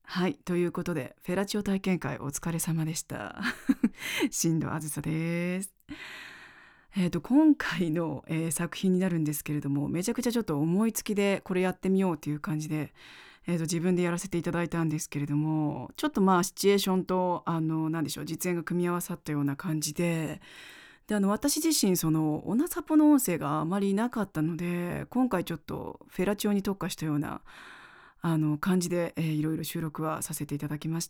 はい、ということで、フェラチオ体験会お疲れ様でした。新藤あずさです。今回の、作品になるんですけれども、めちゃくちゃちょっと思いつきでこれやってみようっていう感じで、自分でやらせていただいたんですけれども、ちょっとシチュエーションと、なんでしょう、実演が組み合わさったような感じで、で、私自身、オナサポの音声があまりなかったので、今回ちょっとフェラチオに特化したような、感じで、いろいろ収録はさせていただきました。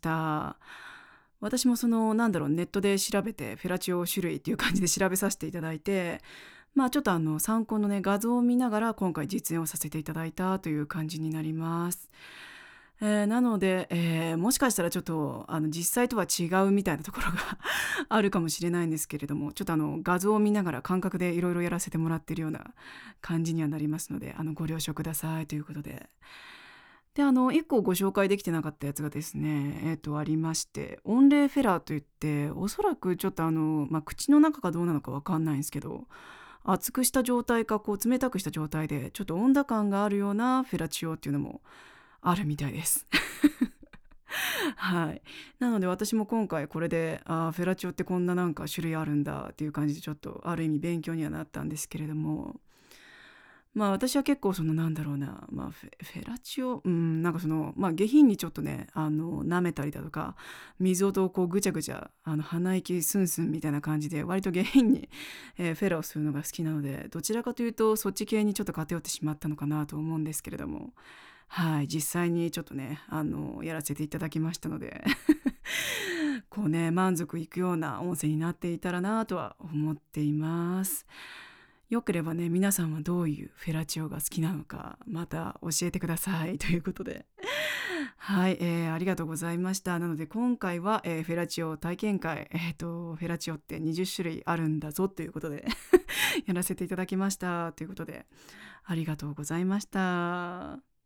私もなんだろう、ネットで調べて、フェラチオ種類っていう感じで調べさせていただいて、ちょっと参考のね、画像を見ながら今回実演をさせていただいたという感じになります。なので、もしかしたらちょっと実際とは違うみたいなところがあるかもしれないんですけれども、ちょっと画像を見ながら感覚でいろいろやらせてもらってるような感じにはなりますので、ご了承くださいということで。で、1個ご紹介できてなかったやつがですね、ありまして、オンレイフェラーといって、おそらくちょっと口の中がどうなのかわかんないんですけど、熱くした状態か、こう冷たくした状態で、ちょっと温度感があるようなフェラチオっていうのもあるみたいです。はい。なので私も今回これで、フェラチオってこんななんか種類あるんだっていう感じでちょっとある意味勉強にはなったんですけれども、私は結構なんだろうな、フェラチオ、なんか下品にちょっとね、舐めたりだとか、水音をこうぐちゃぐちゃ、鼻息スンスンみたいな感じで、割と下品に、フェラをするのが好きなので、どちらかというとそっち系にちょっと偏ってしまったのかなと思うんですけれども、はい、実際にちょっとね、やらせていただきましたので、こうね、満足いくような音声になっていたらなとは思っています。よければね、皆さんはどういうフェラチオが好きなのか、また教えてくださいということで。はい、ありがとうございました。なので今回は、フェラチオ体験会、フェラチオって20種類あるんだぞということでやらせていただきましたということで、ありがとうございました。